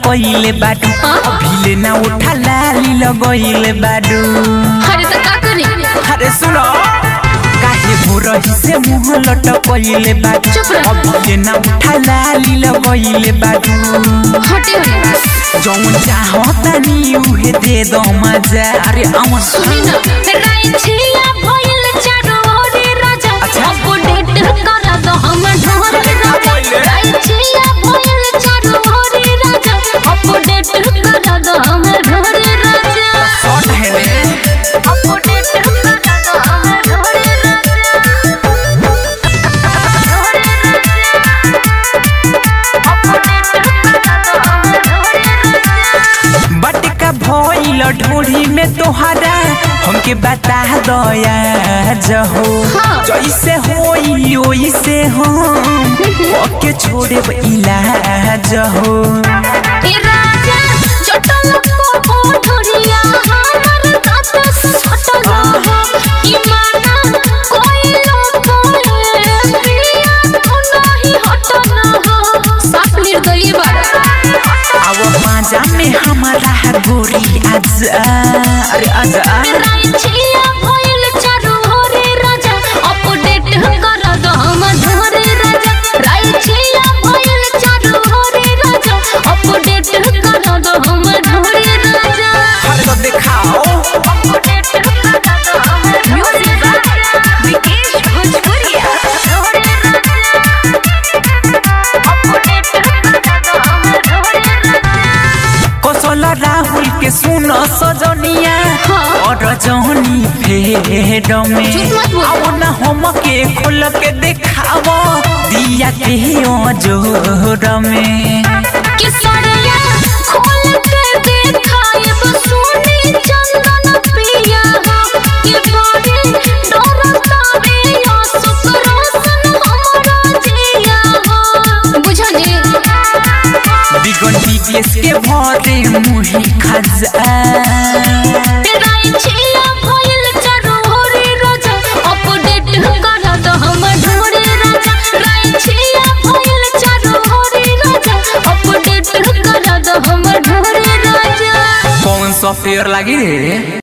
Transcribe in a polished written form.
पहिले बाडू अभिले ना उठा लाली लगइले बाडू। अरे त का करी? अरे सुनो काहे भोरही से मुंह लटकइले बाडू अभिले ना उठा लाली लगइले बाडू। हटे जौन चाहतानी उहे दे दो मजा। अरे आवन सुनी ना राई छिया भइल चारो रे राजा अपडेट करा दो हमर ढोर राजा। राई छिया भइल चारो रे राजा अपडेट करा दो हमर ढोर राजा। शॉट है रे अपडेट करा दो हमर ढोर बटका भइल ढोरी में तोहरा हमके बता दया जहो। जैसे होई ओइसे हम ओके छोड़े इलाज हो। ए राजा चटल को ढोरिया हमर तात सटल हो ई माना कोई लो बोले प्रिया तो नहीं हटना हो। साफ निर्दयी बात अब माजा में हमारा गोरी आजा। अरे आजा राई छिया भइल चारो रे राजा अपडेट करा दो हमर ढोरे राजा। राई छिया भइल चारो रे राजा अपडेट करा दो हमर ढोरे राजा। हर तो दिखाओ अपडेट करा दो हमर म्यूजिक बाय विकेश भोजपुरिया ढोरे राजा अपडेट करा दो हमर ढोरे राजा। कौशल राहुल के सुनो सजनिया और जहनी फेड में आओ ना हम के खोल के दिखाओ दिया के जोर में। किसरिया खोल के दिखाएब सोनी चंदन पिया के बारे डरता रे सुकरोसन हमरा जिया हो। बुझनी बिगन बीबीएस के भरे मुही खजा। राई छिया भइल चारो रे राजा अपडेट करा दो हमर ढोरे राजा। राई छिया भइल चारो रे राजा अपडेट करा दो हमर ढोरे राजा। कौन सॉफ्टवेयर लगी रे?